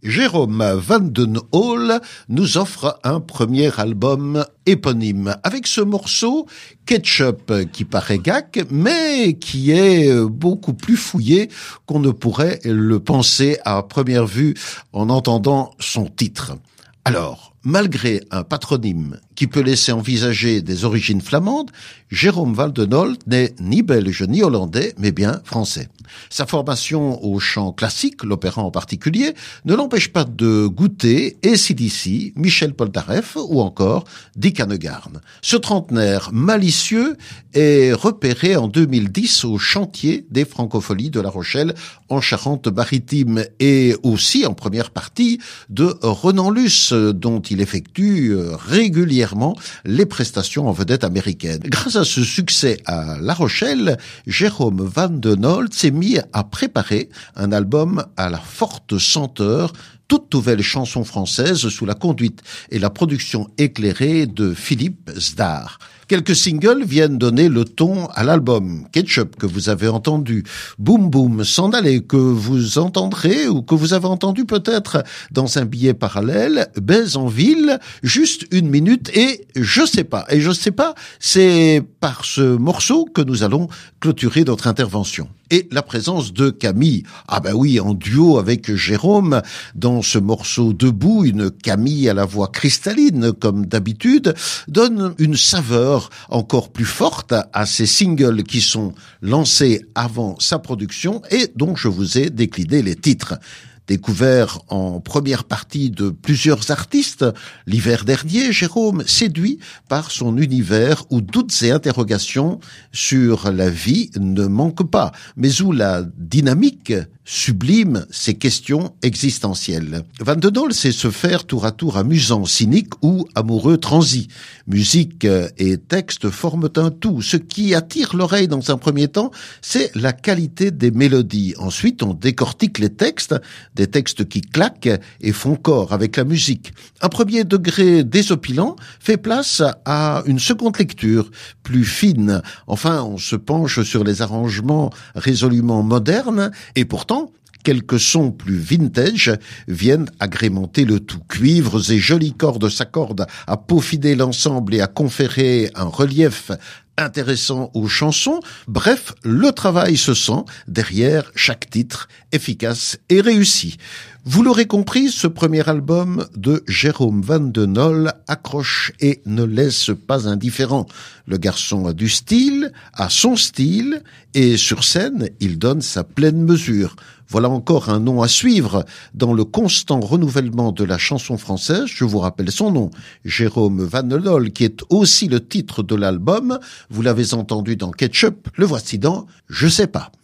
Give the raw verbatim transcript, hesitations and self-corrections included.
Jérôme Vandenhole nous offre un premier album éponyme avec ce morceau Ketchup qui paraît gac mais qui est beaucoup plus fouillé qu'on ne pourrait le penser à première vue en entendant son titre. Alors, malgré un patronyme qui peut laisser envisager des origines flamandes, Jérôme Vandenhole n'est ni belge ni hollandais, mais bien français. Sa formation au chant classique, l'opéra en particulier, ne l'empêche pas de goûter A C D C, Michel Polnareff ou encore Dick Annegarn. Ce trentenaire malicieux est repéré en deux mille dix au chantier des Francopholies de La Rochelle en Charente-Maritime et aussi en première partie de Renan Luce, dont il effectue régulièrement les prestations en vedette américaine. Grâce à ce succès à La Rochelle, Jérôme Vandenhole s'est mis à préparer un album à la forte senteur, toute nouvelle chanson française sous la conduite et la production éclairée de Philippe Zdar. Quelques singles viennent donner le ton à l'album. Ketchup, que vous avez entendu, Boum Boum, S'en aller, que vous entendrez ou que vous avez entendu peut-être dans un billet parallèle, Baise en ville, Juste une minute et Je sais pas. Et Je sais pas, c'est par ce morceau que nous allons clôturer notre intervention. Et la présence de Camille, ah ben oui, en duo avec Jérôme, dans ce morceau Debout, une Camille à la voix cristalline, comme d'habitude, donne une saveur encore plus forte à ces singles qui sont lancés avant sa production et dont je vous ai décliné les titres. Découvert en première partie de plusieurs artistes, l'hiver dernier, Jérôme séduit par son univers où doutes et interrogations sur la vie ne manquent pas, mais où la dynamique sublime ces questions existentielles. Vandenhole sait se faire tour à tour amusant, cynique ou amoureux transi. Musique et texte forment un tout. Ce qui attire l'oreille dans un premier temps, c'est la qualité des mélodies. Ensuite, on décortique les textes, des textes qui claquent et font corps avec la musique. Un premier degré désopilant fait place à une seconde lecture, plus fine. Enfin, on se penche sur les arrangements résolument modernes et pourtant, quelques sons plus vintage viennent agrémenter le tout. Cuivres et jolies cordes s'accordent à peaufiner l'ensemble et à conférer un relief intéressant aux chansons. Bref, le travail se sent derrière chaque titre, efficace et réussi. Vous l'aurez compris, ce premier album de Jérôme Vandenhole accroche et ne laisse pas indifférent. Le garçon a du style, a son style, et sur scène, il donne sa pleine mesure. Voilà encore un nom à suivre dans le constant renouvellement de la chanson française. Je vous rappelle son nom, Jérôme Vandenhole, qui est aussi le titre de l'album. Vous l'avez entendu dans Ketchup, le voici dans Je sais pas.